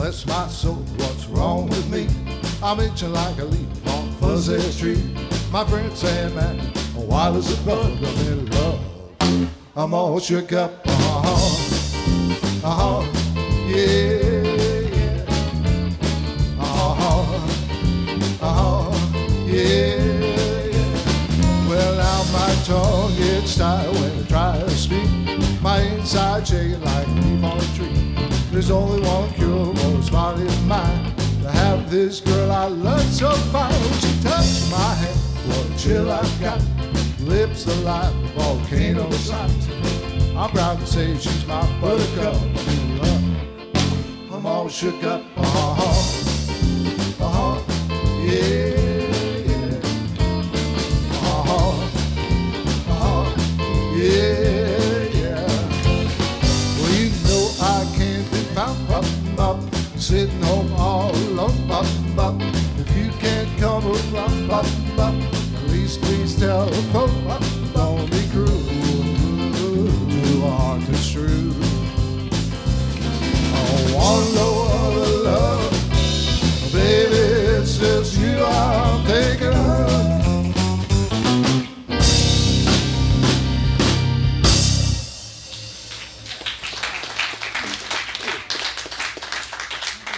bless my soul, what's wrong with me? I'm itching like a leaf on a fuzzy tree. My friend saying, man, wild as a bug, I'm in love. I'm all shook up, yeah, yeah, yeah, yeah. Well, now my tongue gets tired when I try to speak. My inside shaking like a leaf on a tree. There's only one cure for this body of mine, to have this girl I love so fine. When she touched my hand, what a chill I've got. Lips alive, volcano sight. I'm proud to say she's my buttercup. I'm all shook up, yeah, yeah, yeah, yeah. Well, you know I can't be found, sitting home all alone, if you can't come around, at least please tell folks